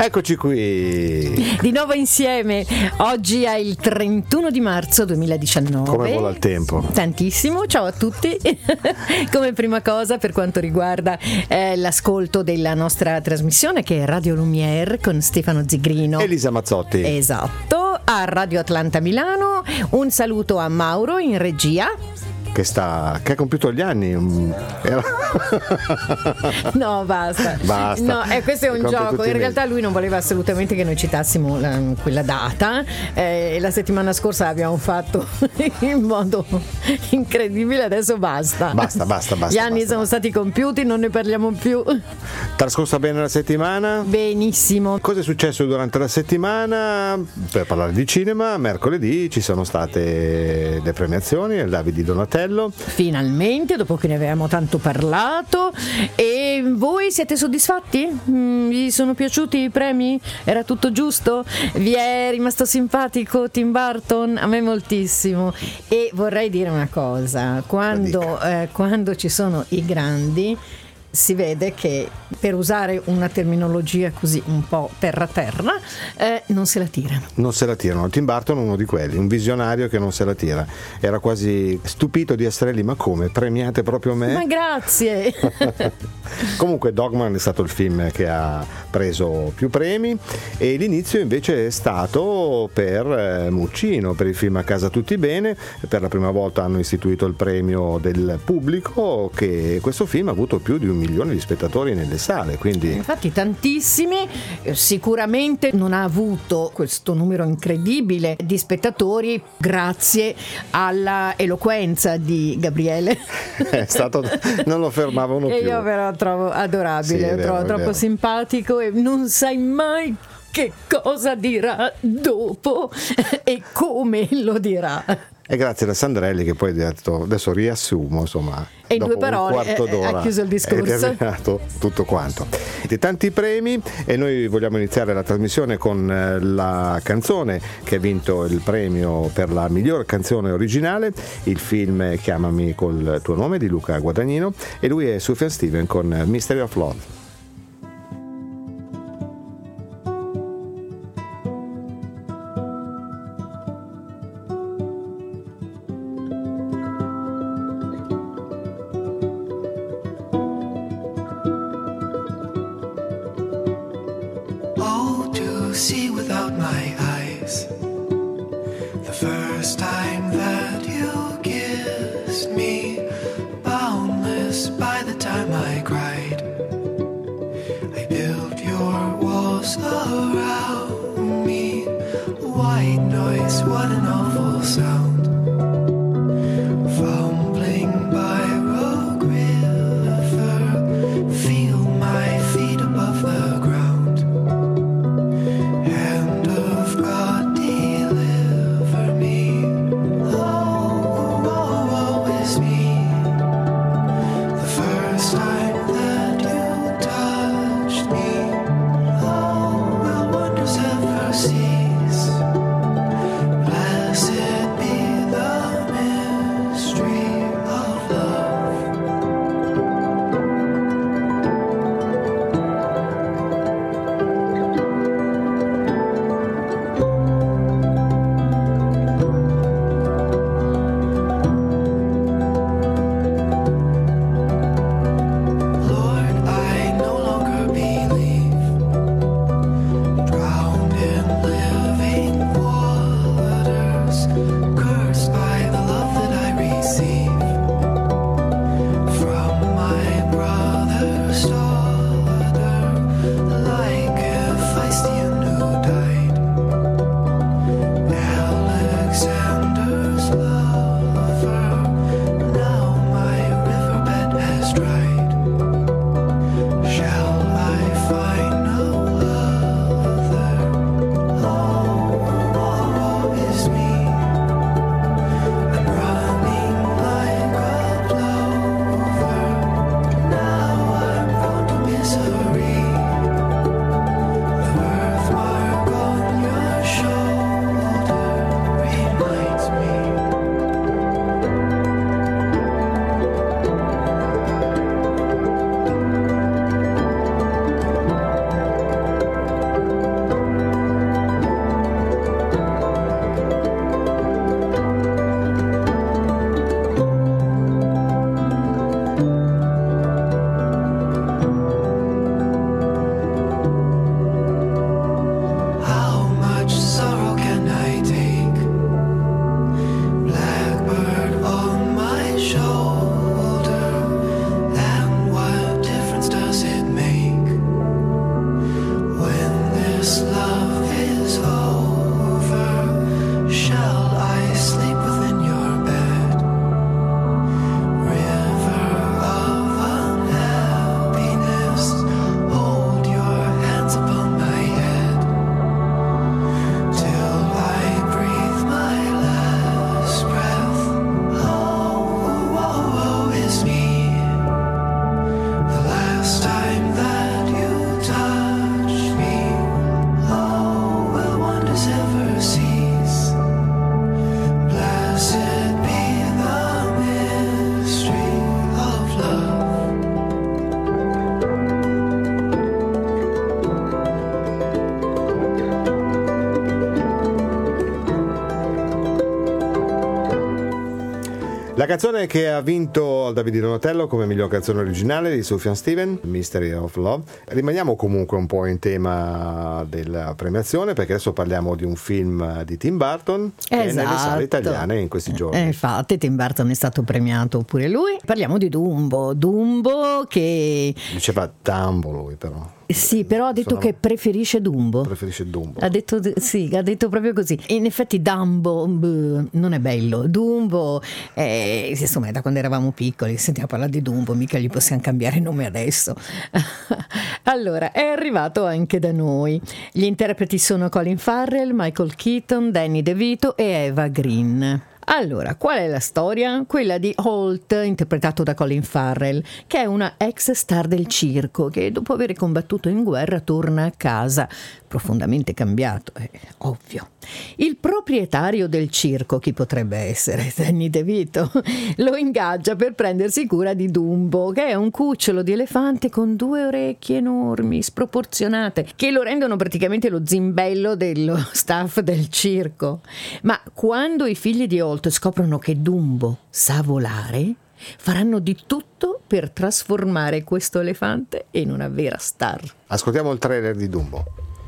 Eccoci qui. Di nuovo insieme. Oggi è il 31 di marzo 2019. Come vola il tempo? Tantissimo. Ciao a tutti. Come prima cosa, per quanto riguarda l'ascolto della nostra trasmissione, che è Radio Lumière con Stefano Zigrino, Elisa Mazzotti. Esatto. A Radio Atlanta Milano. Un saluto a Mauro in regia, che ha compiuto gli anni. No, basta. No, questo è un gioco. In realtà lui non voleva assolutamente che noi citassimo quella data. La settimana scorsa l'abbiamo fatto in modo incredibile. Adesso basta. Gli anni sono stati compiuti, non ne parliamo più. Trascorsa bene la settimana? Benissimo. Cosa è successo durante la settimana? Per parlare di cinema, mercoledì ci sono state le premiazioni al David di Donatello. Finalmente, dopo che ne avevamo tanto parlato. E voi siete soddisfatti? Vi sono piaciuti i premi? Era tutto giusto? Vi è rimasto simpatico Tim Burton? A me moltissimo. E vorrei dire una cosa: quando ci sono i grandi, si vede che, per usare una terminologia così un po' terra non se la tirano. Tim Burton è uno di quelli, un visionario che non se la tira. Era quasi stupito di essere lì. Ma come? Premiate proprio me? Ma grazie. Comunque Dogman è stato il film che ha preso più premi, e l'inizio invece è stato per Muccino, per il film A casa tutti bene. Per la prima volta hanno istituito il premio del pubblico, che questo film ha avuto più di 1 milione di spettatori nelle sale, quindi infatti tantissimi. Sicuramente non ha avuto questo numero incredibile di spettatori grazie alla eloquenza di Gabriele. È stato, non lo fermavano più. E io però trovo adorabile, sì, trovo troppo simpatico, e non sai mai che cosa dirà dopo e come lo dirà. E grazie a Sandrelli, che poi ha detto, adesso riassumo, insomma, e in dopo 2 parole un quarto d'ora ha chiuso il discorso. È terminato tutto quanto. Tanti premi, e noi vogliamo iniziare la trasmissione con la canzone che ha vinto il premio per la miglior canzone originale, il film Chiamami col tuo nome di Luca Guadagnino, e lui è Sufjan Stevens con Mystery of Love. See without my eyes, the first time that you kissed me, boundless by the time I cried. I built your walls around me, white noise, what an awful sound. Fumbling by Rogue River, feel my feet above the ground. Blessed be La canzone che ha vinto al David di Donatello come miglior canzone originale di Sufjan Stevens, Mystery of Love. Rimaniamo comunque un po' in tema della premiazione, perché adesso parliamo di un film di Tim Burton che è nelle sale italiane in questi giorni. Infatti Tim Burton è stato premiato pure lui. Parliamo di Dumbo che diceva Dumbo lui, però. Sì, però ha detto che preferisce Dumbo. Preferisce Dumbo. Ha detto proprio così. In effetti Dumbo non è bello. Dumbo insomma, da quando eravamo piccoli sentiamo parlare di Dumbo, mica gli possiamo cambiare nome adesso. Allora, è arrivato anche da noi. Gli interpreti sono Colin Farrell, Michael Keaton, Danny DeVito e Eva Green. Allora, qual è la storia? Quella di Holt, interpretato da Colin Farrell, che è una ex star del circo che dopo aver combattuto in guerra torna a casa, profondamente cambiato, è ovvio. Il proprietario del circo, chi potrebbe essere? Danny DeVito, lo ingaggia per prendersi cura di Dumbo, che è un cucciolo di elefante con 2 orecchie enormi, sproporzionate, che lo rendono praticamente lo zimbello dello staff del circo. Ma quando i figli di Holt scoprono che Dumbo sa volare, faranno di tutto per trasformare questo elefante in una vera star. Ascoltiamo il trailer di Dumbo.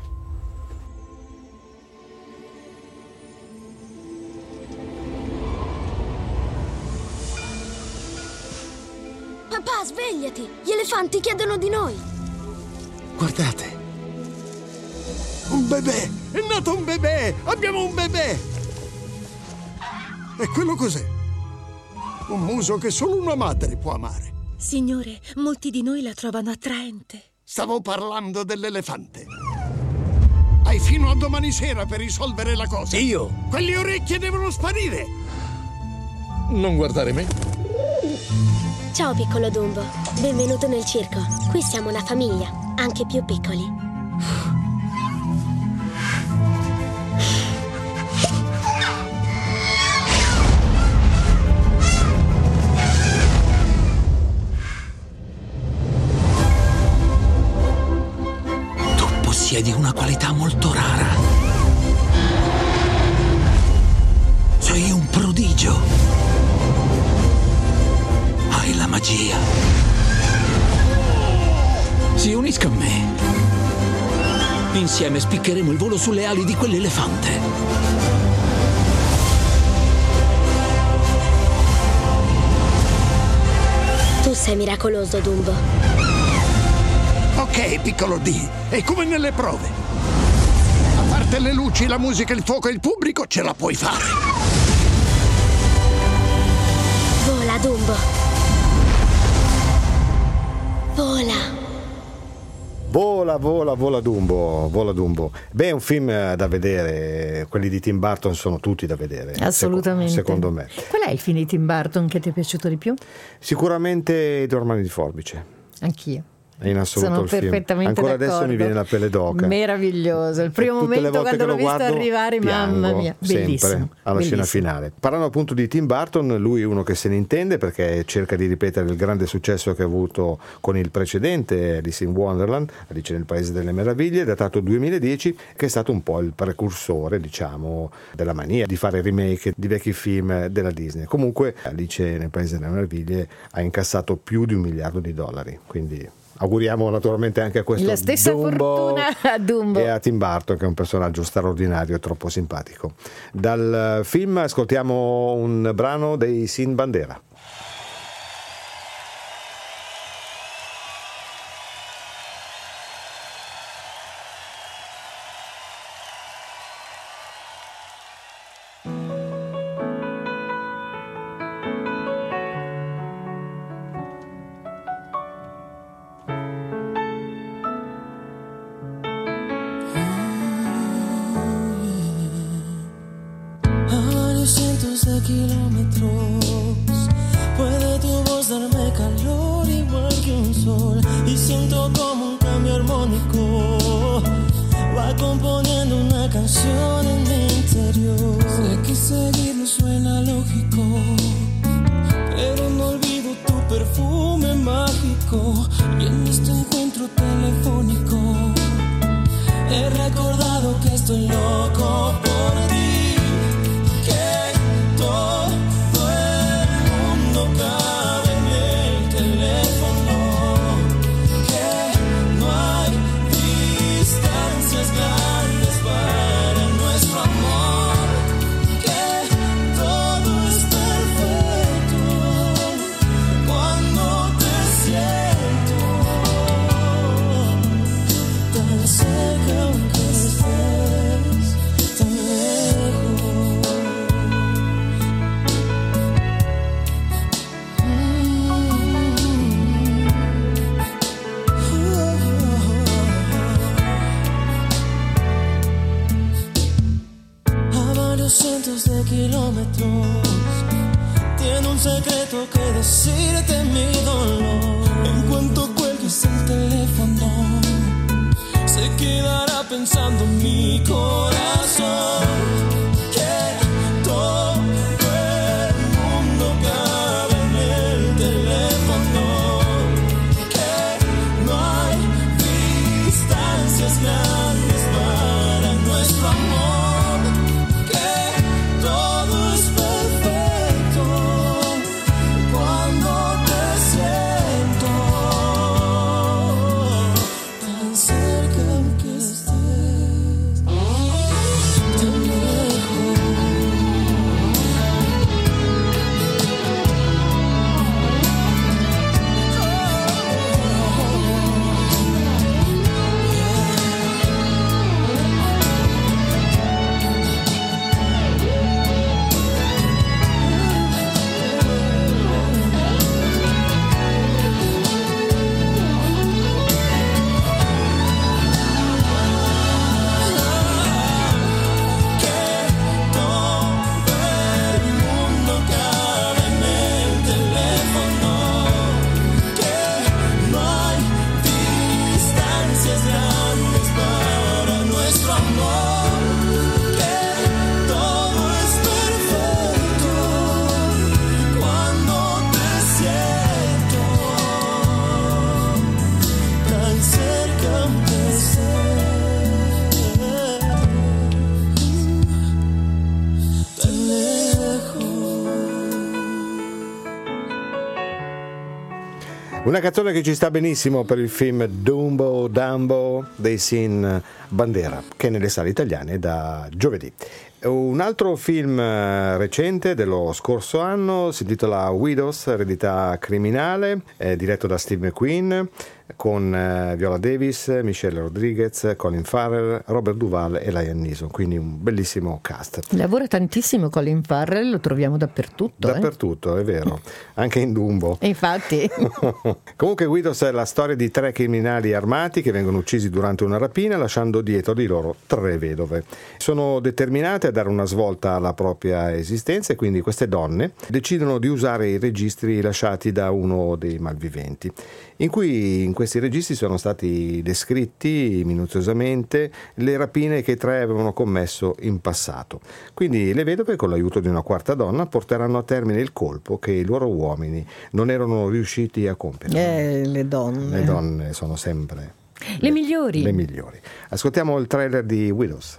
Papà, svegliati! Gli elefanti chiedono di noi! Guardate! Un bebè! È nato un bebè! Abbiamo un bebè! E quello cos'è? Un muso che solo una madre può amare. Signore, molti di noi la trovano attraente. Stavo parlando dell'elefante. Hai fino a domani sera per risolvere la cosa. Io? Quelle orecchie devono sparire! Non guardare me. Ciao piccolo Dumbo, benvenuto nel circo. Qui siamo una famiglia, anche più piccoli. Tu possiedi una qualità molto rara. Sei un prodigio. Hai la magia. Si unisca a me. Insieme spiccheremo il volo sulle ali di quell'elefante. Tu sei miracoloso, Dumbo. Ok, piccolo D, è come nelle prove. A parte le luci, la musica, il fuoco e il pubblico, ce la puoi fare. Vola, Dumbo. Vola. Vola Dumbo. Beh, è un film da vedere, quelli di Tim Burton sono tutti da vedere. Assolutamente. Secondo me. Qual è il film di Tim Burton che ti è piaciuto di più? Sicuramente I 2 mani di forbice. Anch'io. È in assoluto Sono il film. perfettamente Ancora d'accordo. adesso mi viene la pelle d'oca. Meraviglioso. Il primo Tutte le momento volte quando che l'ho lo visto guardo, arrivare, piango, mamma mia, bellissimo. sempre alla bellissimo. scena finale. Parlando appunto di Tim Burton, lui è uno che se ne intende perché cerca di ripetere il grande successo che ha avuto con il precedente Alice in Wonderland, Alice nel Paese delle Meraviglie, datato 2010, che è stato un po' il precursore, diciamo, della mania di fare remake di vecchi film della Disney. Comunque Alice nel Paese delle Meraviglie ha incassato più di $1 miliardo, quindi auguriamo naturalmente anche a questo la stessa Dumbo fortuna a Dumbo e a Tim Burton, che è un personaggio straordinario e troppo simpatico. Dal film ascoltiamo un brano dei Sin Bandera. De kilómetros, puede tu voz darme calor igual que un sol, y siento como un cambio armónico va componiendo una canción en mi interior. Sé que seguirlo suena lógico, pero no olvido tu perfume mágico, y en este encuentro telefónico he recordado que estoy loco por ti. Todo el tan cerca aunque estés tan lejos. A varios cientos de kilómetros tiene un secreto que decirte mi dolor. En cuanto cuelgues el teléfono, se quedará pensando mi corazón que todo el mundo cabe en el teléfono, que no hay distancias grandes para nuestro amor, que todo es perfecto cuando te siento tan cerca aunque estés tan lejos. Una canzone che ci sta benissimo per il film Dumbo Dumbo dei Sin Bandera, che è nelle sale italiane da giovedì. Un altro film recente dello scorso anno si intitola Widows, eredità criminale, è diretto da Steve McQueen, con Viola Davis, Michelle Rodriguez, Colin Farrell, Robert Duvall e Liam Neeson, quindi un bellissimo cast. Lavora tantissimo Colin Farrell, lo troviamo dappertutto. Dappertutto, è vero, anche in Dumbo. Infatti. Comunque Widows è la storia di 3 criminali armati che vengono uccisi durante una rapina, lasciando dietro di loro 3 vedove. Sono determinate a dare una svolta alla propria esistenza e quindi queste donne decidono di usare i registri lasciati da uno dei malviventi, in questi registri sono stati descritti minuziosamente le rapine che i 3 avevano commesso in passato. Quindi le vedove, con l'aiuto di una quarta donna, porteranno a termine il colpo che i loro uomini non erano riusciti a compiere. Le donne. Le donne sono sempre le migliori. Le migliori. Ascoltiamo il trailer di Widows.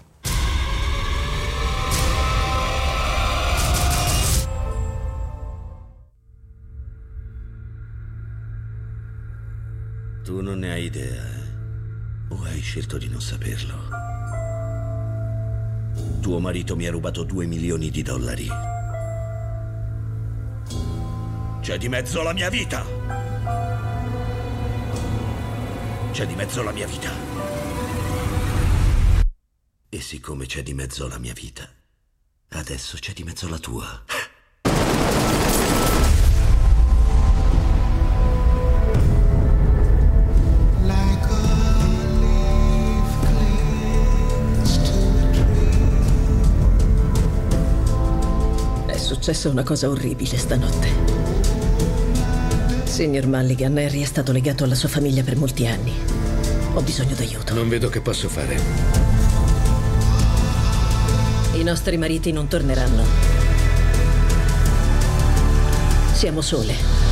Tu non ne hai idea, o hai scelto di non saperlo? Tuo marito mi ha rubato $2 milioni. C'è di mezzo la mia vita! C'è di mezzo la mia vita! E siccome c'è di mezzo la mia vita, adesso c'è di mezzo la tua. È successa una cosa orribile stanotte. Signor Mulligan, Harry è stato legato alla sua famiglia per molti anni. Ho bisogno d'aiuto. Non vedo che posso fare. I nostri mariti non torneranno. Siamo sole.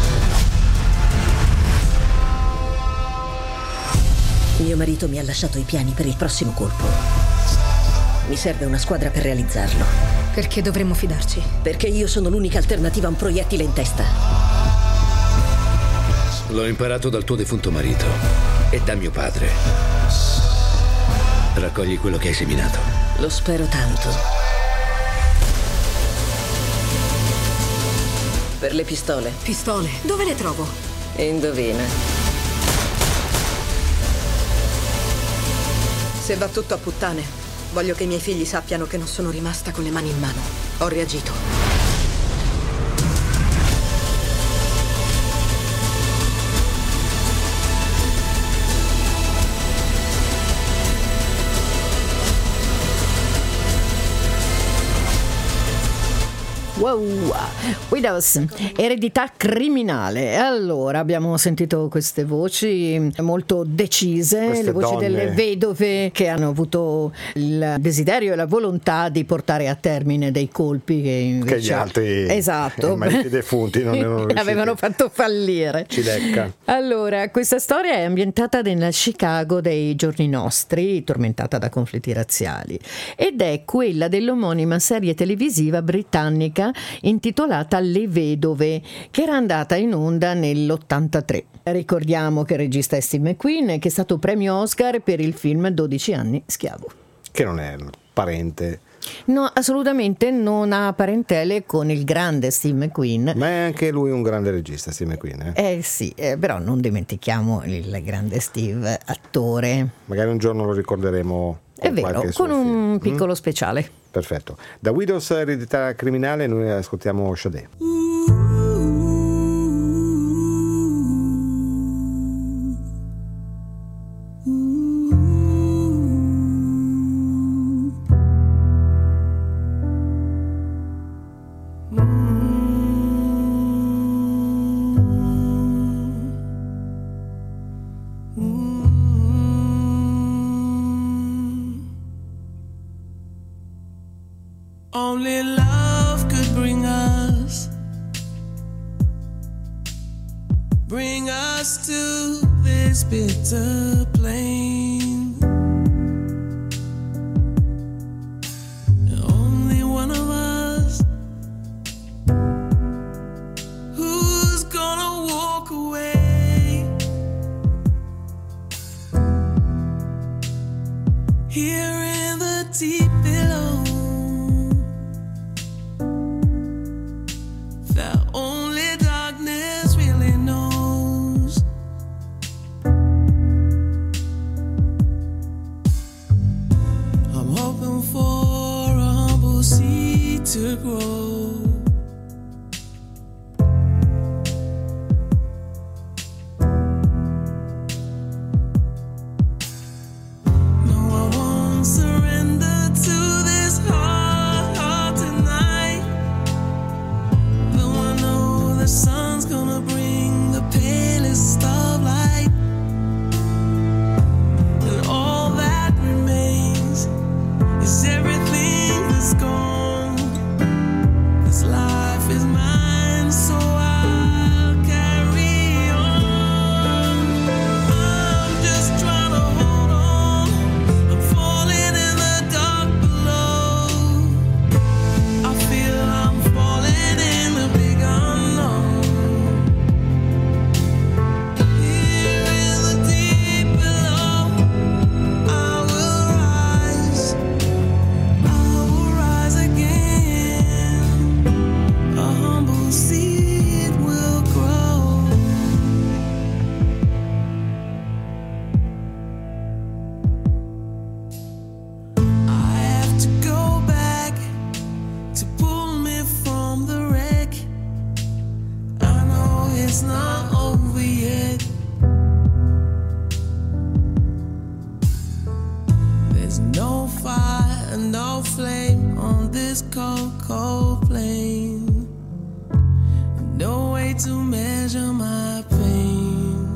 Mio marito mi ha lasciato i piani per il prossimo colpo. Mi serve una squadra per realizzarlo. Perché dovremmo fidarci? Perché io sono l'unica alternativa a un proiettile in testa. L'ho imparato dal tuo defunto marito e da mio padre. Raccogli quello che hai seminato. Lo spero tanto. Per le pistole. Pistole? Dove le trovo? Indovina. Se va tutto a puttane, voglio che i miei figli sappiano che non sono rimasta con le mani in mano. Ho reagito. Wow, Widows, eredità criminale. Allora, abbiamo sentito queste voci molto decise, queste le voci donne delle vedove che hanno avuto il desiderio e la volontà di portare a termine dei colpi che invece gli altri esatto, mariti defunti non erano riusciti. avevano fatto fallire. Cilecca. Allora, questa storia è ambientata nella Chicago dei giorni nostri, tormentata da conflitti razziali, ed è quella dell'omonima serie televisiva britannica intitolata Le Vedove, che era andata in onda nell'83. Ricordiamo che il regista è Steve McQueen, che è stato premio Oscar per il film 12 anni schiavo. Che non è parente. No, assolutamente non ha parentele con il grande Steve McQueen. Ma è anche lui un grande regista, Steve McQueen. Sì, però non dimentichiamo il grande Steve, attore. Magari un giorno lo ricorderemo. È vero, con un piccolo speciale. Perfetto. Da Widows, eredità criminale, noi ascoltiamo Sade. Only love could bring us to this bitter plain. Only one of us who's gonna walk away. Here in the deep below, that only darkness really knows. I'm hoping for a humble seed to grow. No, I won't surrender to this heart tonight. Though I know the sun's gonna bring the palest of light, and all that remains is everything that's gone. This life is mine, so I'll carry on. I'm just trying to hold on. I'm falling in the dark below. I feel I'm falling in the big unknown. Here in the deep below, I will rise again. A humble seed will grow. I have to go back to pull me from the wreck. I know it's not over yet. There's no fire, no flame on this cold, cold plain. No way to measure my pain.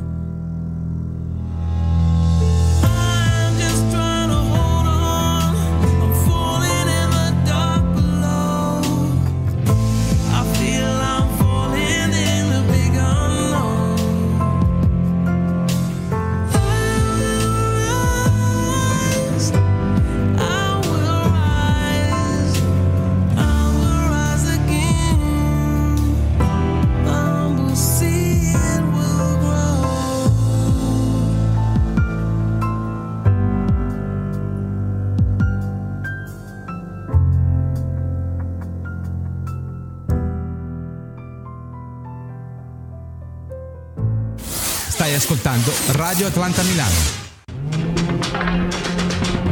I'm just trying to hold on. I'm falling in the dark below. I feel I'm falling in the big unknown. I will rise again. The humble seed will grow. Stai ascoltando Radio Atlanta Milano.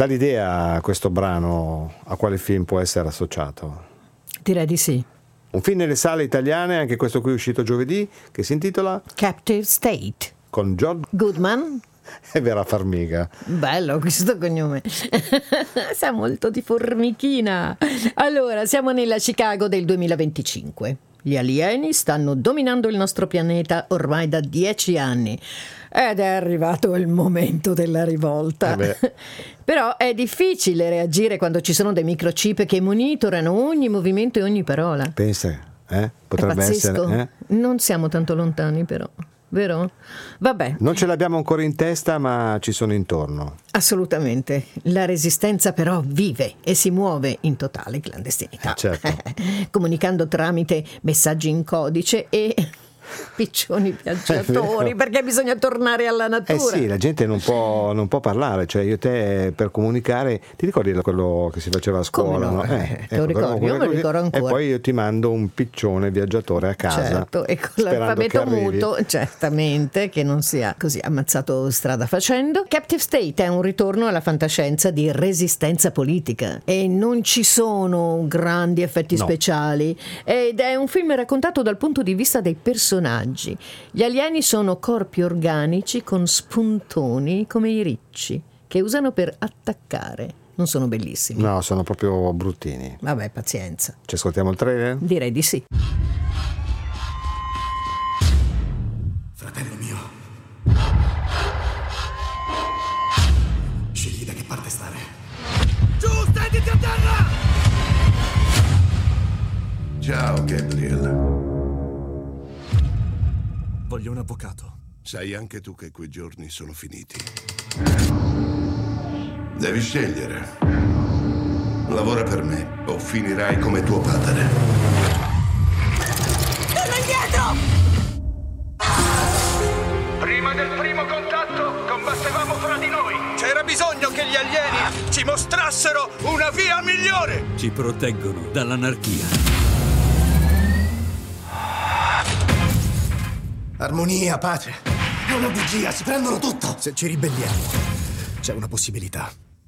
Dà l'idea questo brano a quale film può essere associato? Direi di sì. Un film nelle sale italiane, anche questo qui è uscito giovedì, che si intitola Captive State. Con John Goodman e Vera Farmiga. Bello questo cognome. Sa molto di formichina. Allora, siamo nella Chicago del 2025. Gli alieni stanno dominando il nostro pianeta ormai da 10 anni. Ed è arrivato il momento della rivolta. Però è difficile reagire quando ci sono dei microchip che monitorano ogni movimento e ogni parola. Pensa, potrebbe è pazzesco. essere. Non siamo tanto lontani, però. Vero? Vabbè. Non ce l'abbiamo ancora in testa, ma ci sono intorno. Assolutamente. La resistenza però vive e si muove in totale clandestinità. Certo. Comunicando tramite messaggi in codice e piccioni viaggiatori, perché bisogna tornare alla natura. Sì, la gente non può parlare, cioè io e te per comunicare, ti ricordi quello che si faceva a scuola? Come no? Te lo ricordi? Io me lo ricordo ancora. E poi io ti mando un piccione viaggiatore a casa. Certo, e con l'alfabeto muto, certamente, che non sia così ammazzato strada facendo. Captive State è un ritorno alla fantascienza di resistenza politica e non ci sono grandi effetti speciali ed è un film raccontato dal punto di vista dei personaggi. Gli alieni sono corpi organici con spuntoni come i ricci che usano per attaccare. Non sono bellissimi? No, sono proprio bruttini. Vabbè, pazienza. Ci ascoltiamo il trailer? Direi di sì. Fratello mio, scegli da che parte stare. Giù, stenditi a terra! Ciao, Gabriel. Voglio un avvocato. Sai anche tu che quei giorni sono finiti. Devi scegliere. Lavora per me o finirai come tuo padre. Torna indietro! Prima del primo contatto combattevamo fra di noi. C'era bisogno che gli alieni ci mostrassero una via migliore. Ci proteggono dall'anarchia. Armonia, pace. È una bugia, si prendono tutto. Se ci ribelliamo, c'è una possibilità.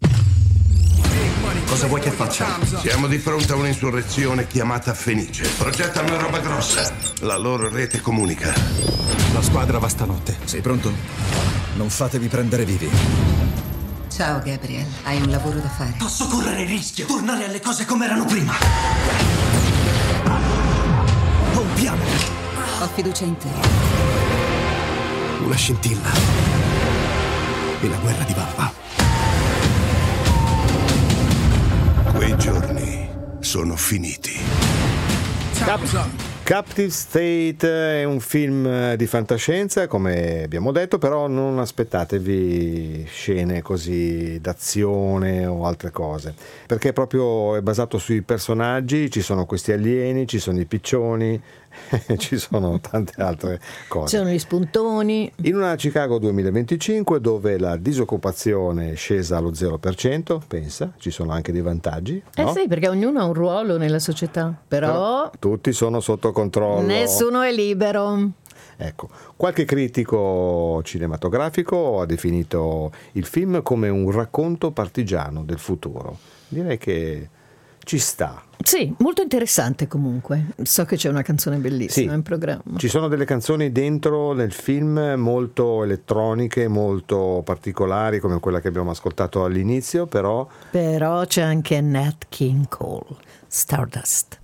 Cosa vuoi che faccia? Siamo di fronte a un'insurrezione chiamata Fenice. Progettano roba grossa. La loro rete comunica. La squadra va stanotte. Sei pronto? Non fatevi prendere vivi. Ciao, Gabriel. Hai un lavoro da fare. Posso correre il rischio, tornare alle cose come erano prima. Ho un piano. Ho fiducia in te. Una scintilla. E la guerra di Valva. Quei giorni sono finiti. Captive State è un film di fantascienza, come abbiamo detto, però non aspettatevi scene così d'azione o altre cose, perché proprio è basato sui personaggi, ci sono questi alieni, ci sono i piccioni, ci sono tante altre cose. Ci sono gli spuntoni. In una Chicago 2025 dove la disoccupazione è scesa allo 0%, pensa, ci sono anche dei vantaggi. No? Sì, perché ognuno ha un ruolo nella società, però tutti sono sotto controllo. Nessuno è libero. Ecco, qualche critico cinematografico ha definito il film come un racconto partigiano del futuro. Direi che ci sta. Sì, molto interessante comunque. So che c'è una canzone bellissima in programma. Ci sono delle canzoni dentro nel film molto elettroniche, molto particolari, come quella che abbiamo ascoltato all'inizio, però c'è anche Nat King Cole, Stardust.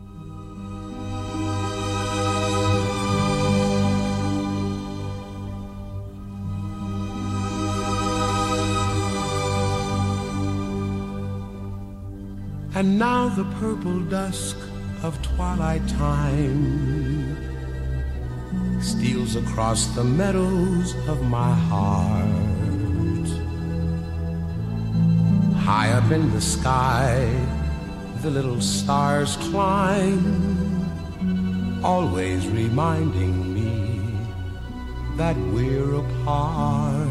And now the purple dusk of twilight time steals across the meadows of my heart. High up in the sky, the little stars climb, always reminding me that we're apart.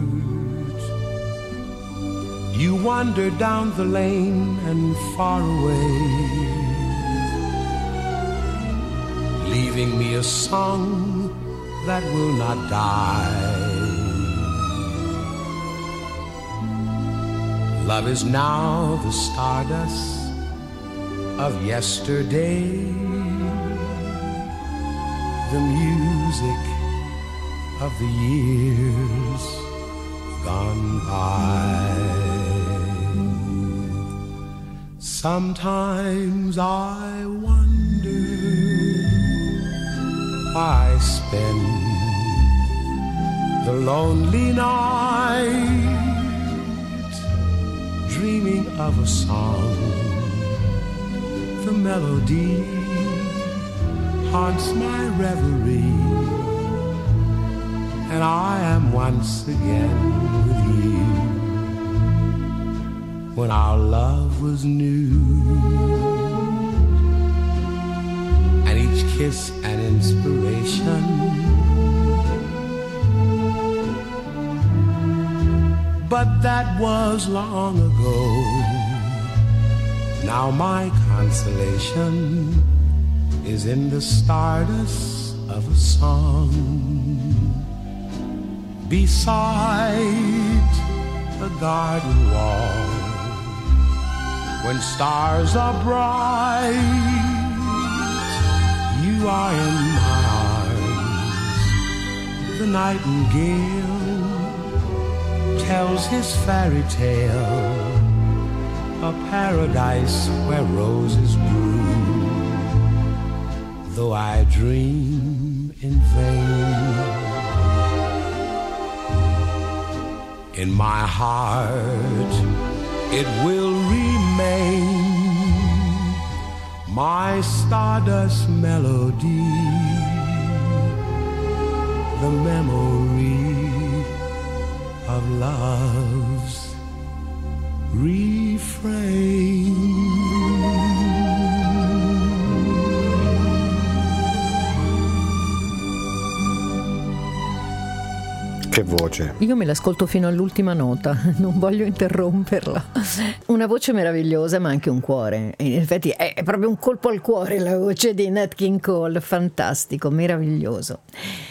You wander down the lane and far away, leaving me a song that will not die. Love is now the stardust of yesterday, the music of the years gone by. Sometimes I wonder why I spend the lonely night dreaming of a song. The melody haunts my reverie, and I am once again with you when our love was new, and each kiss an inspiration. But that was long ago. Now my consolation is in the stardust of a song beside the garden wall. When stars are bright, you are in my arms. The nightingale tells his fairy tale, a paradise where roses bloom, though I dream in vain. In my heart it will remain, my stardust melody, the memory of love's refrain. Che voce! Io me l'ascolto fino all'ultima nota, non voglio interromperla. Una voce meravigliosa, ma anche un cuore. In effetti è proprio un colpo al cuore la voce di Nat King Cole, fantastico, meraviglioso.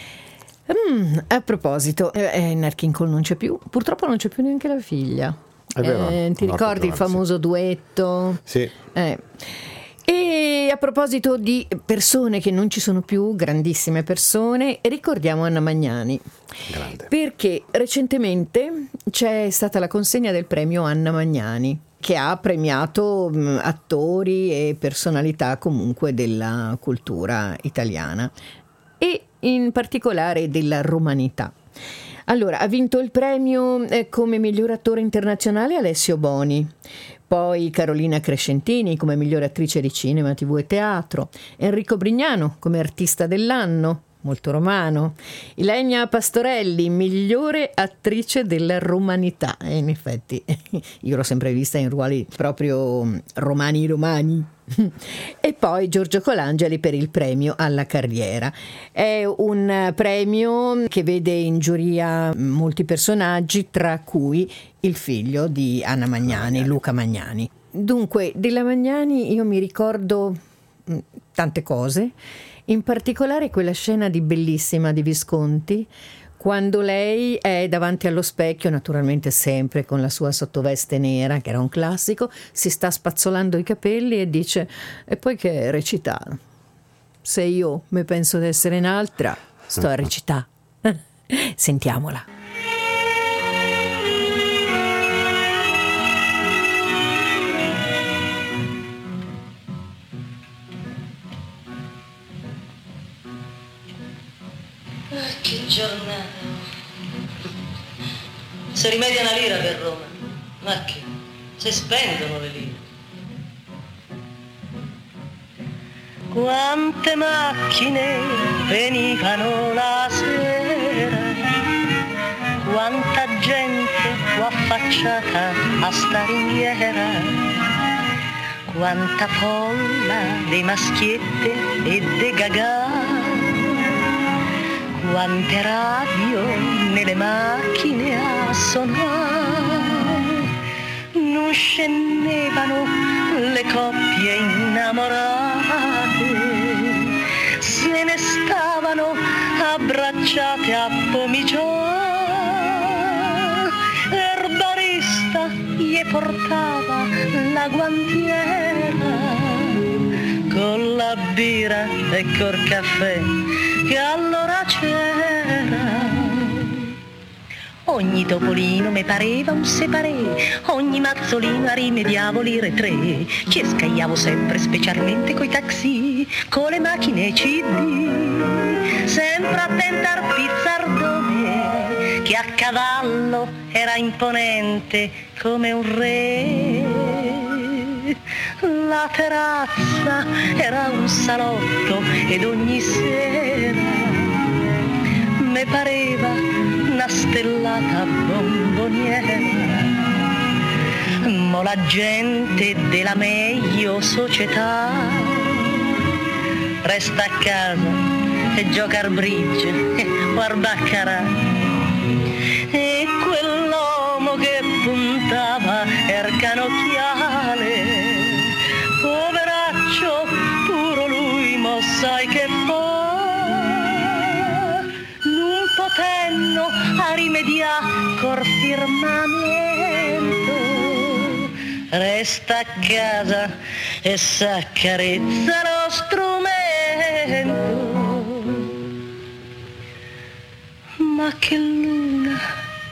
A proposito, Nat King Cole non c'è più, purtroppo non c'è più neanche la figlia. È vero, ti ricordi il famoso duetto? Sì. E a proposito di persone che non ci sono più, grandissime persone, ricordiamo Anna Magnani. Grande. Perché recentemente c'è stata la consegna del premio Anna Magnani, che ha premiato attori e personalità comunque della cultura italiana e in particolare della romanità. Allora, ha vinto il premio come miglior attore internazionale Alessio Boni, poi Carolina Crescentini come miglior attrice di cinema, TV e teatro, Enrico Brignano come artista dell'anno, molto romano, Ilenia Pastorelli migliore attrice della romanità, e in effetti io l'ho sempre vista in ruoli proprio romani. E poi Giorgio Colangeli per il premio alla carriera. È un premio che vede in giuria molti personaggi, tra cui il figlio di Anna Magnani, Luca Magnani. Dunque, della Magnani io mi ricordo tante cose, in particolare quella scena bellissima di Visconti, quando lei è davanti allo specchio, naturalmente sempre con la sua sottoveste nera, che era un classico, si sta spazzolando i capelli e dice: e poi che recita? Se io mi penso di essere un'altra, sto a recitare. Sentiamola. Che giornata! Se rimedia una lira per Roma, ma che? Se spendono le lire. Quante macchine venivano la sera, quanta gente fu affacciata a sta ringhiera, quanta folla dei maschiette e dei gagà, quante radio nelle macchine a suonare, non scendevano le coppie innamorate, se ne stavano abbracciate a pomiciare, il barista gli portava la guantiera con la birra e col caffè che allora c'era. Ogni topolino mi pareva un separé, ogni mazzolino a rimediavo lire 3. Ci scagliavo sempre, specialmente coi taxi, con le macchine CD, sempre attenta al pizzardone che a cavallo era imponente come un re. La terrazza era un salotto ed ogni sera me pareva una stellata bomboniera. Mo la gente della meglio società resta a casa e gioca al bridge o al baccarà. E quell'uomo che puntava il canocchiale, poveraccio, puro lui, mo sai che fa? Non potenno a rimediare col firmamento, resta a casa e s'accarezza lo strumento. Ma che luna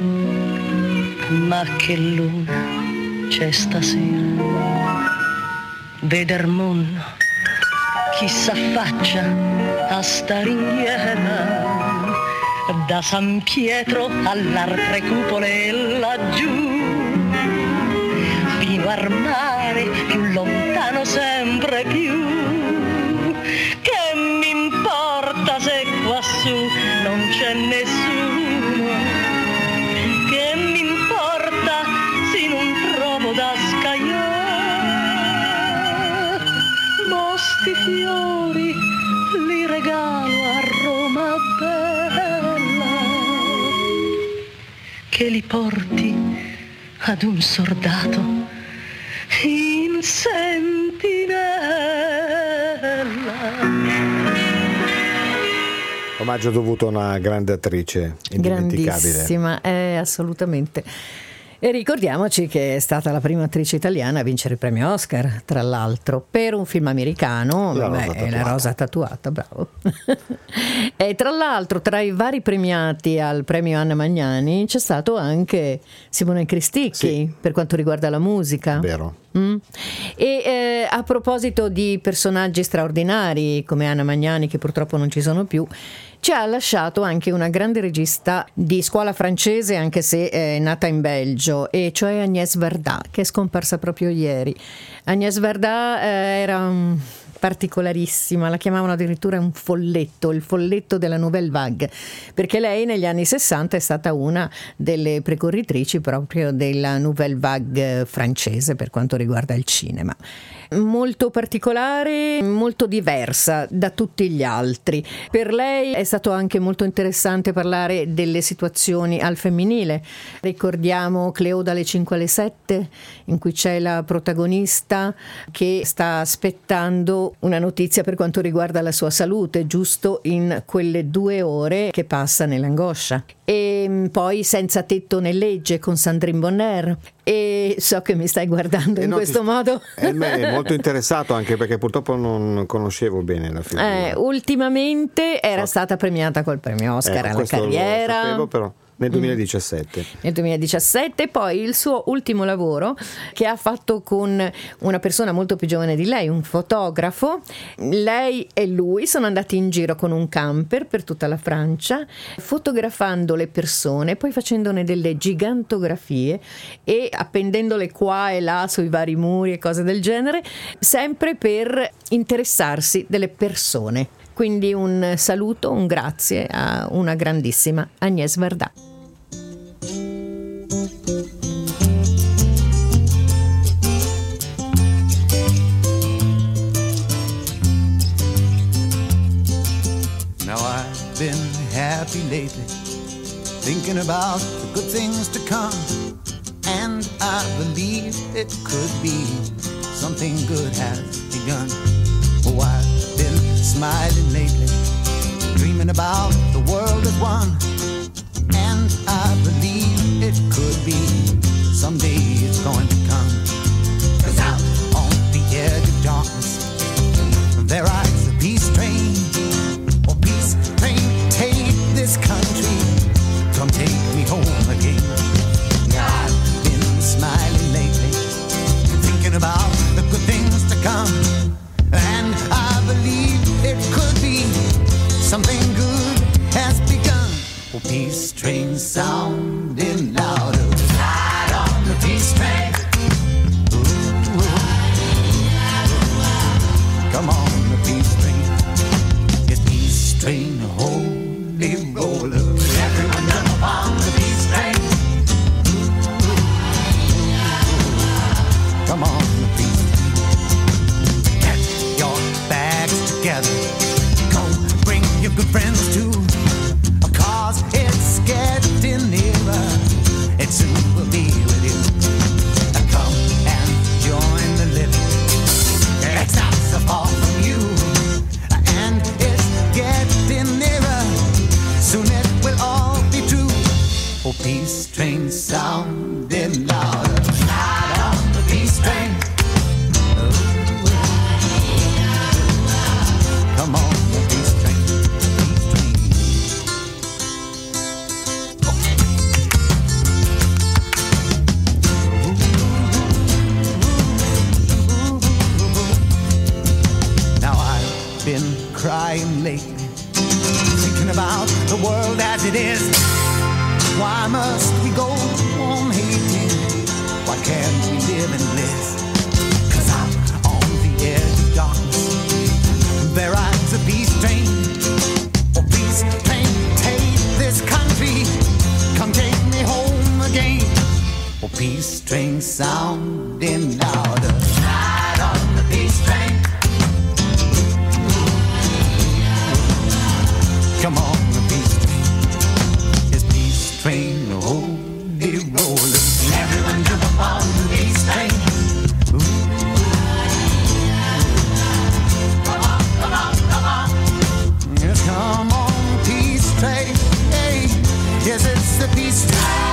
c'è stasera, veder mondo chi s'affaccia a sta ringhiera, da San Pietro all'altre cupole laggiù, fino al mare più lontano sempre più. Che mi importa se quassù non c'è nessuno, che mi importa se non trovo da scagliare, mo sti fiori li regalo a Roma bella, che li porti ad un soldato in sentinella. Omaggio dovuto a una grande attrice, indimenticabile. Grandissima, assolutamente. E ricordiamoci che è stata la prima attrice italiana a vincere il premio Oscar, tra l'altro, per un film americano, La rosa tatuata, bravo. E tra l'altro, tra i vari premiati al premio Anna Magnani c'è stato anche Simone Cristicchi, sì, per quanto riguarda la musica. Vero. E a proposito di personaggi straordinari come Anna Magnani, che purtroppo non ci sono più, ci ha lasciato anche una grande regista di scuola francese, anche se è nata in Belgio, e cioè Agnès Varda, che è scomparsa proprio ieri. Agnès Varda era particolarissima, la chiamavano addirittura un folletto, il folletto della Nouvelle Vague, perché lei negli anni 60 è stata una delle precorritrici proprio della Nouvelle Vague francese per quanto riguarda il cinema. Molto particolare, molto diversa da tutti gli altri. Per lei è stato anche molto interessante parlare delle situazioni al femminile. Ricordiamo Cléo dalle 5 alle 7, in cui c'è la protagonista che sta aspettando una notizia per quanto riguarda la sua salute, giusto in quelle 2 ore che passa nell'angoscia. E poi Senza tetto né legge con Sandrine Bonner. E so che mi stai guardando in questo modo. È molto interessato, anche perché purtroppo non conoscevo bene la figura. Ultimamente era stata premiata col premio Oscar alla carriera. Lo sapevo, però. Nel 2017. Nel 2017, poi il suo ultimo lavoro che ha fatto con una persona molto più giovane di lei, un fotografo. Lei e lui sono andati in giro con un camper per tutta la Francia, fotografando le persone, poi facendone delle gigantografie e appendendole qua e là sui vari muri e cose del genere, sempre per interessarsi delle persone. Quindi un saluto, un grazie a una grandissima Agnès Varda. Now I've been happy lately, thinking about the good things to come, and I believe it could be something good has begun. Oh, I've been smiling lately, dreaming about the world as one, and I believe it could be someday it's going to come. together. Go bring your good friends too, 'cause it's getting nearer. It soon will be with you. Come and join the living. It's not so far from you, and it's getting nearer. Soon it will all be true. Oh, peace train sounding louder. Ride on the peace train. Come on, the peace train, peace train. Now I've been crying lately, thinking about the world as it is. Why must we go on hating? Why can't we live in bliss? 'Cause out on the edge of darkness there rides a peace train. Oh, peace train, take this country, come take me home again. Oh, peace train sounding louder. Ride on the peace train. Come on, the peace train. This peace train, oh, be rolling. Everyone jump up on the peace train. Come on, peace train. Hey, yes, it's the peace train.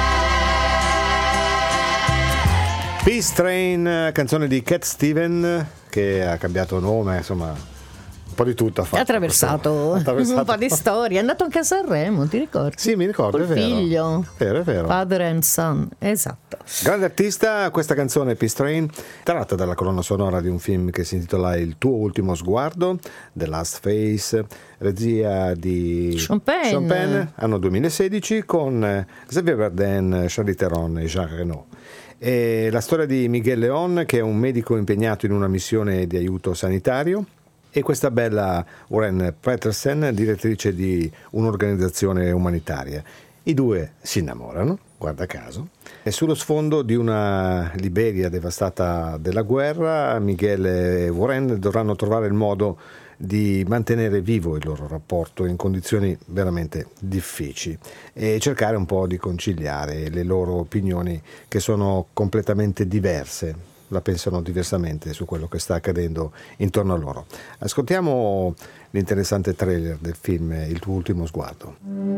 Peace Train, canzone di Cat Stevens, che ha cambiato nome, insomma, un po' di tutto ha fatto. Ha attraversato un po' di storie, è andato anche a Sanremo, ti ricordi? Sì, mi ricordo, col è vero. figlio. È vero. Father and Son, esatto. Grande artista, questa canzone Peace Train, tratta dalla colonna sonora di un film che si intitola Il tuo ultimo sguardo, The Last Face, regia di Sean Penn, anno 2016, con Xavier Bardem, Charlize Theron e Jean Reno. È la storia di Miguel León, che è un medico impegnato in una missione di aiuto sanitario, e questa bella Warren Peterson, direttrice di un'organizzazione umanitaria. I due si innamorano, guarda caso, e sullo sfondo di una Liberia devastata dalla guerra, Miguel e Warren dovranno trovare il modo di mantenere vivo il loro rapporto in condizioni veramente difficili e cercare un po' di conciliare le loro opinioni, che sono completamente diverse, la pensano diversamente su quello che sta accadendo intorno a loro. Ascoltiamo l'interessante trailer del film Il tuo ultimo sguardo.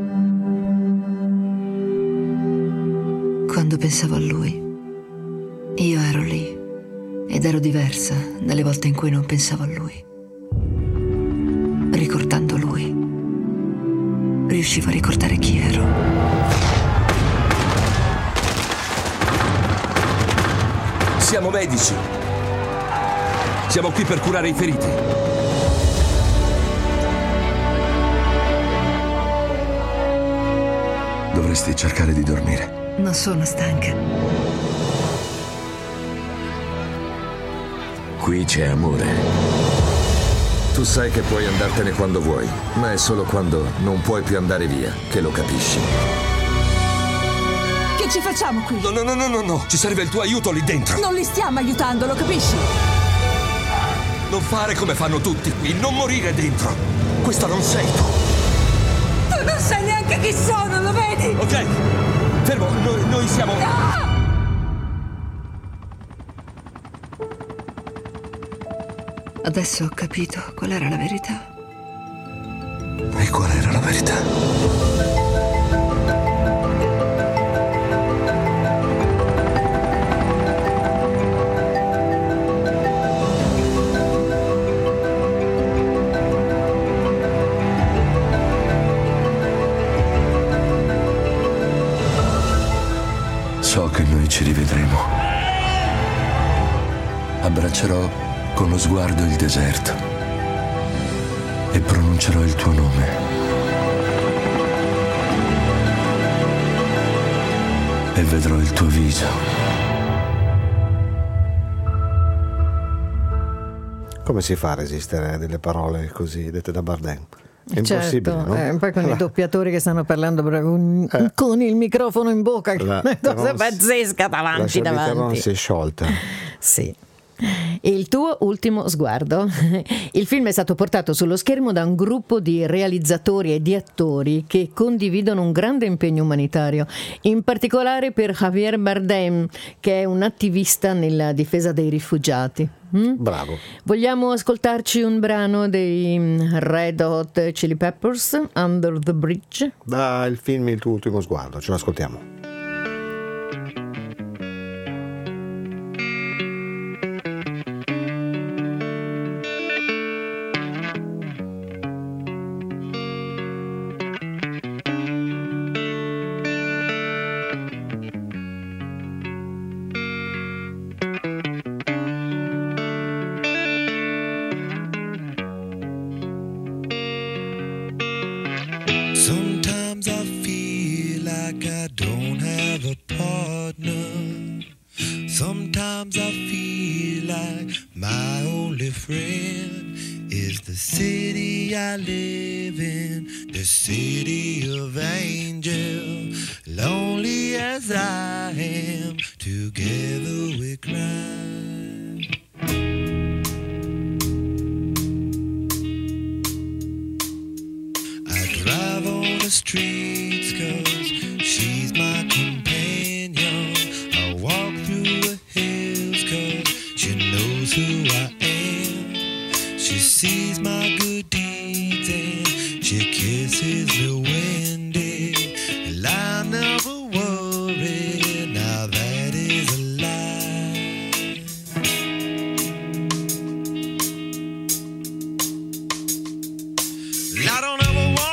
Quando pensavo a lui, io ero lì ed ero diversa dalle volte in cui non pensavo a lui. Ricordando lui, riuscivo a ricordare chi ero. Siamo medici. Siamo qui per curare i feriti. Dovresti cercare di dormire. Non sono stanca. Qui c'è amore. Tu sai che puoi andartene quando vuoi, ma è solo quando non puoi più andare via che lo capisci. Che ci facciamo qui? No. Ci serve il tuo aiuto lì dentro. Non li stiamo aiutando, lo capisci? Non fare come fanno tutti qui, non morire dentro. Questo non sei tu. Tu non sai neanche chi sono, lo vedi? Ok, fermo, noi siamo... No! Adesso ho capito qual era la verità. E qual era la verità? So che noi ci rivedremo. Abbraccerò con lo sguardo il deserto e pronuncerò il tuo nome. E vedrò il tuo viso. Come si fa a resistere a delle parole così dette da Bardem? È impossibile, certo, no? Poi con i doppiatori che stanno parlando con il microfono in bocca, una cosa pazzesca davanti. La si è sciolta. Sì. Il tuo ultimo sguardo. Il film è stato portato sullo schermo da un gruppo di realizzatori e di attori che condividono un grande impegno umanitario, in particolare per Javier Bardem, che è un attivista nella difesa dei rifugiati. Bravo. Vogliamo ascoltarci un brano dei Red Hot Chili Peppers, Under the Bridge? Il film Il tuo ultimo sguardo, ce l'ascoltiamo. Sometimes I feel like I don't have a partner. Sometimes I feel like my only friend is the city I live in, the city of angels. Lonely as I am, together we cry. Drive on the streets 'cause she's my companion. I walk through the hills 'cause she knows who I am. She sees my good deeds and she kisses me windy. And I never worry, now that is a lie. I don't ever want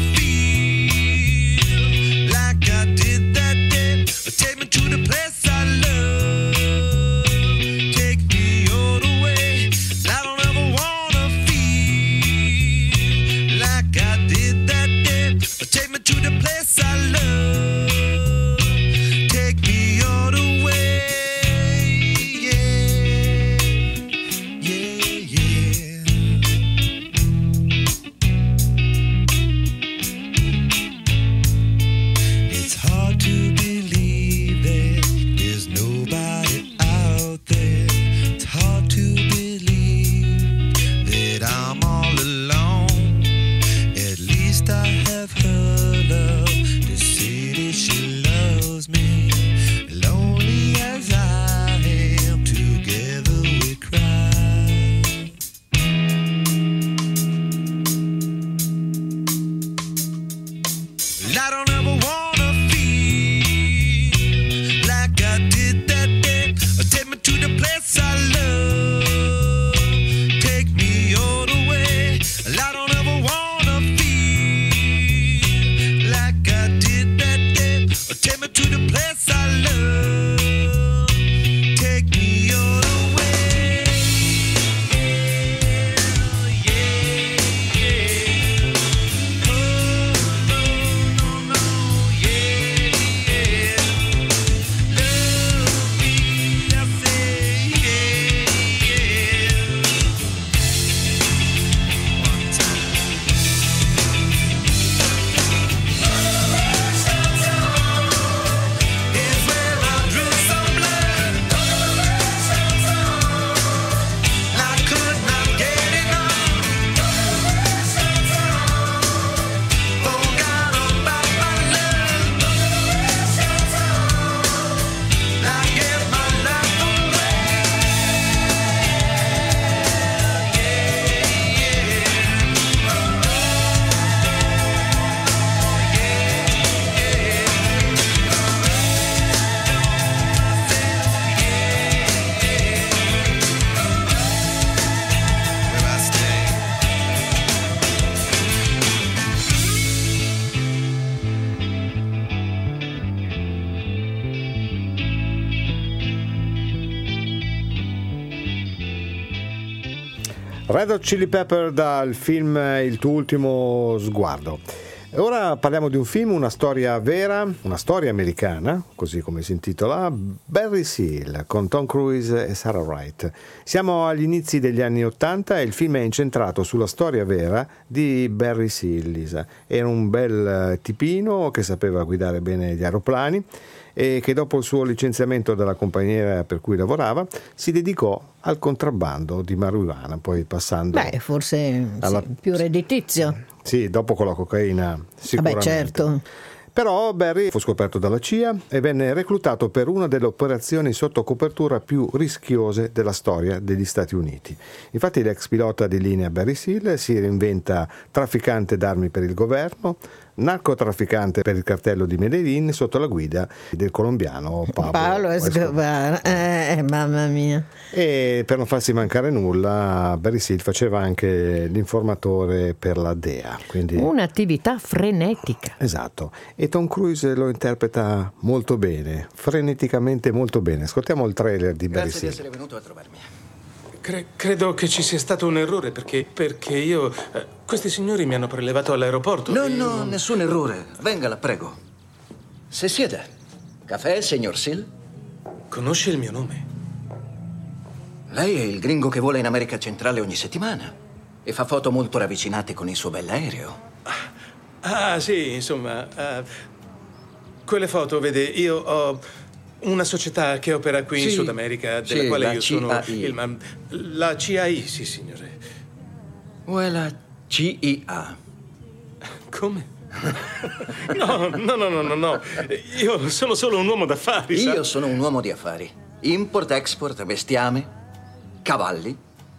take me to the place I love. Take me all the way. I don't ever wanna feel like I did that day. Take me to the place I love. Take me all the way. Yeah, yeah, yeah. It's hard to believe there's nobody out there. It's hard to believe that I'm all alone. At least I have her love to say that she loves me. Lonely as I am, together we cry. I don't ever wanna feel like I did that day. Take me to the place I love. Take me all the way. I don't ever wanna feel like I did that day. Take me to the place I love. Take me all the way. Yeah, yeah. Oh, no, no, no, yeah, yeah. Love me, I say, yeah, yeah. One time. Is where I drew some blood. I could not get enough. Forgot about my love. I gave my life away. Where I stay. Red Hot Chili Pepper dal film Il tuo ultimo sguardo. Ora parliamo di un film, una storia vera, una storia americana, così come si intitola, Barry Seal, con Tom Cruise e Sarah Wright. Siamo agli inizi degli anni '80 e il film è incentrato sulla storia vera di Barry Seal, Lisa. Era un bel tipino che sapeva guidare bene gli aeroplani e che dopo il suo licenziamento dalla compagnia per cui lavorava si dedicò al contrabbando di marijuana, poi passando forse più redditizio. Sì, dopo con la cocaina sicuramente. Certo. Però Barry fu scoperto dalla CIA e venne reclutato per una delle operazioni sotto copertura più rischiose della storia degli Stati Uniti. Infatti l'ex pilota di linea Barry Seal si reinventa trafficante d'armi per il governo, narcotrafficante per il cartello di Medellin sotto la guida del colombiano Pablo Escobar. Mamma mia. E per non farsi mancare nulla, Barry Seal faceva anche l'informatore per la DEA. Quindi un'attività frenetica. Esatto. E Tom Cruise lo interpreta molto bene, freneticamente molto bene. Ascoltiamo il trailer di Barry Seal. Grazie di essere venuto a trovarmi. Credo che ci sia stato un errore perché io... questi signori mi hanno prelevato all'aeroporto. No, nessun errore. Venga, la prego. Se siede. Caffè, signor Seal? Conosce il mio nome? Lei è il gringo che vola in America Centrale ogni settimana e fa foto molto ravvicinate con il suo bell'aereo. Ah, sì, insomma... quelle foto, vede, io ho... una società che opera qui in Sud America, della quale io sono la CAI, sì, signore. O è la CIA? Come? No. Io sono solo un uomo d'affari. Io sono un uomo di affari. Import-export, bestiame, cavalli.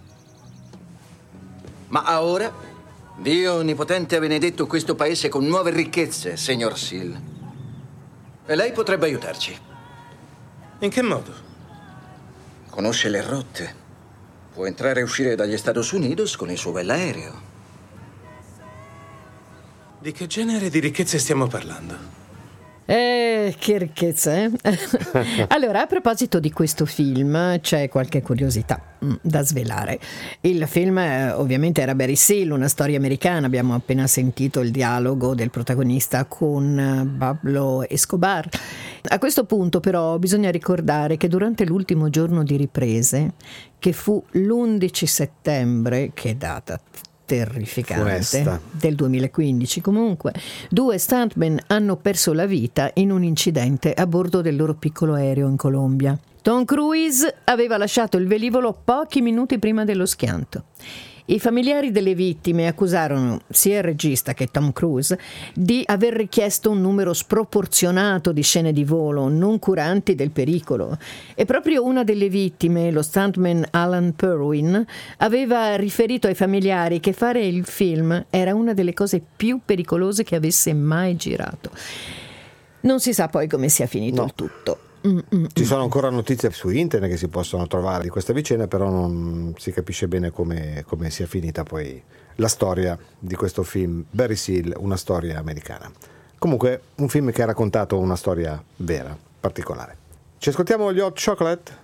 Ma ora, Dio Onnipotente ha benedetto questo paese con nuove ricchezze, signor Seal. E lei potrebbe aiutarci. In che modo? Conosce le rotte. Può entrare e uscire dagli Stati Uniti con il suo bell'aereo. Di che genere di ricchezze stiamo parlando? Che ricchezza, eh? Allora, a proposito di questo film, c'è qualche curiosità da svelare. Il film ovviamente era Barry Seal, una storia americana. Abbiamo appena sentito il dialogo del protagonista con Pablo Escobar. A questo punto però bisogna ricordare che durante l'ultimo giorno di riprese, che fu l'11 settembre, che data terrificante, funesta, del 2015, comunque 2 stuntmen hanno perso la vita in un incidente a bordo del loro piccolo aereo in Colombia. Tom Cruise aveva lasciato il velivolo pochi minuti prima dello schianto. I familiari delle vittime accusarono sia il regista che Tom Cruise di aver richiesto un numero sproporzionato di scene di volo non curanti del pericolo. E proprio una delle vittime, lo stuntman Alan Perwin, aveva riferito ai familiari che fare il film era una delle cose più pericolose che avesse mai girato. Non si sa poi come sia finito il tutto. Ci sono ancora notizie su internet che si possono trovare di questa vicenda, però non si capisce bene come sia finita poi la storia di questo film Barry Seal, una storia americana. Comunque un film che ha raccontato una storia vera, particolare. Ci ascoltiamo gli Hot Chocolate?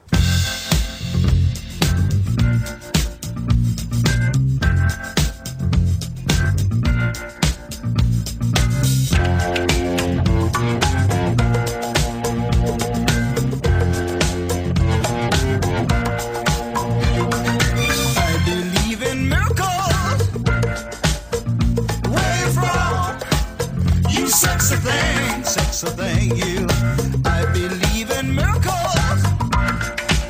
Sexy thing, you. I believe in miracles.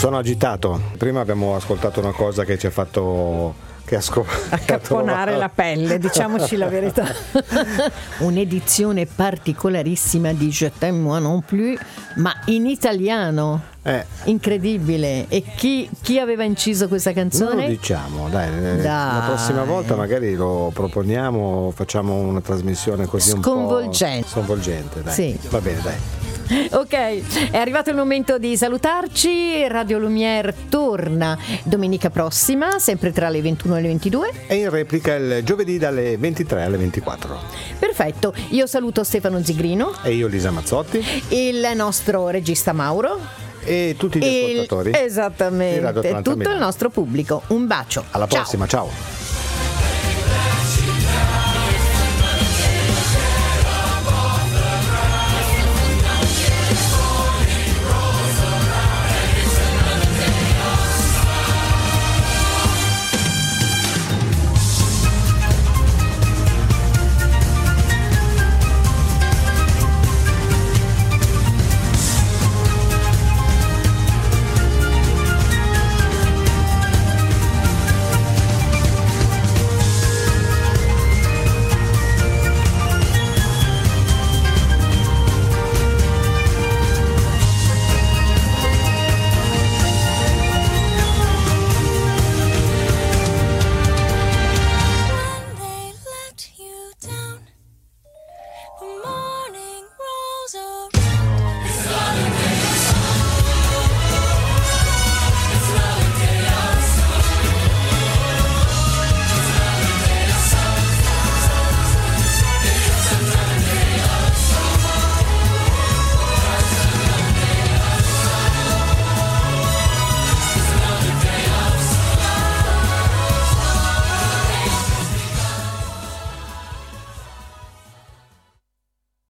Sono agitato. Prima abbiamo ascoltato una cosa che ci ha fatto accapponare la pelle, diciamoci la verità. Un'edizione particolarissima di Je t'aime moi non plus, ma in italiano. Incredibile. E chi aveva inciso questa canzone? Non lo diciamo, dai. La prossima volta magari lo proponiamo, facciamo una trasmissione così un po' sconvolgente, dai. Sì. Va bene, dai. Ok, è arrivato il momento di salutarci. Radio Lumière torna domenica prossima, sempre tra le 21 e le 22. E in replica il giovedì dalle 23 alle 24. Perfetto, io saluto Stefano Zigrino. E io Lisa Mazzotti. Il nostro regista Mauro. E tutti gli ascoltatori. Esattamente, tutto il nostro pubblico. Un bacio. Alla prossima, ciao.